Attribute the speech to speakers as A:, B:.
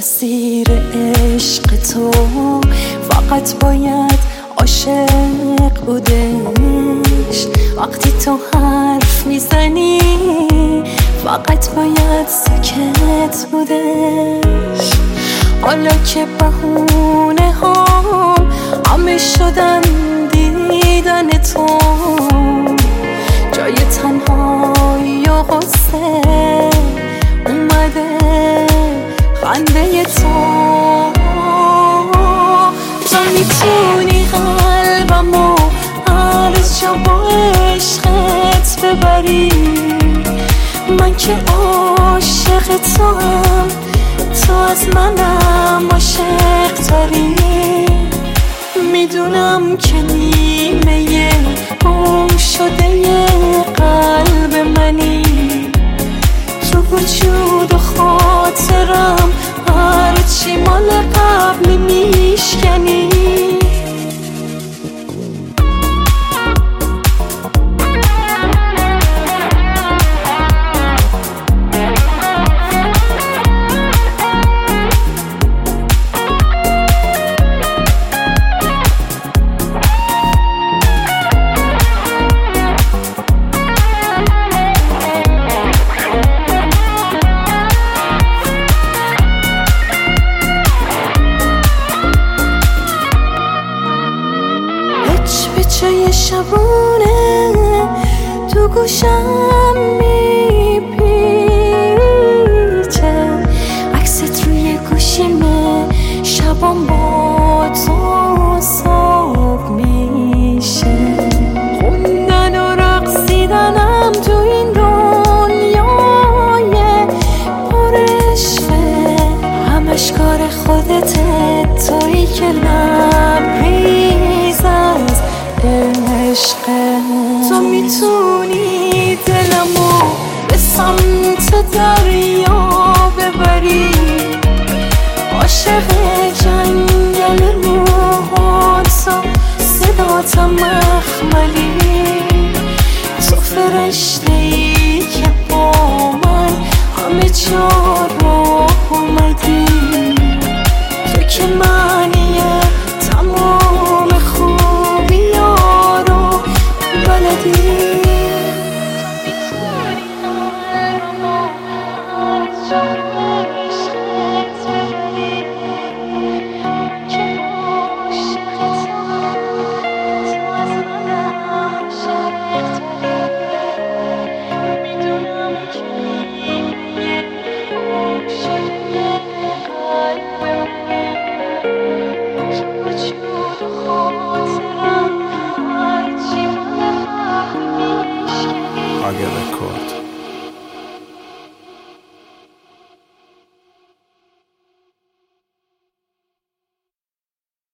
A: اسیر عشق تو فقط باید عاشق بودش. وقتی تو حرف میزنی فقط باید ساکت بودش. حالا که بهونه هم همه شدن دیدن تو، جای تنهایی و غصه اومده خنده تو میتونی قلبمو هر جا با عشقت ببری. من که عاشق تو هم، تو از منم عاشق تری. میدونم که نیمه گم شده قلب منی، تو وجود و خاطرم هرچی مال قبل میشکنی. چای شبونه تو گوشم میپیچه، عکست روی گوشیمه، شبام با تو صبح میشه. خوندن و رقصیدنم تو این دنیای پرشوه، همش کار خودته، تویی که لبریز از عشقه. تو میتونی دلمو به سمت دریا ببری، عاشق جنگل روحاتو صداتم مخملی. تو فرشته‌ای که با من همه جا رو اومدی، تو که معنی تمام خوبی رو بلدی.
B: Aga Record.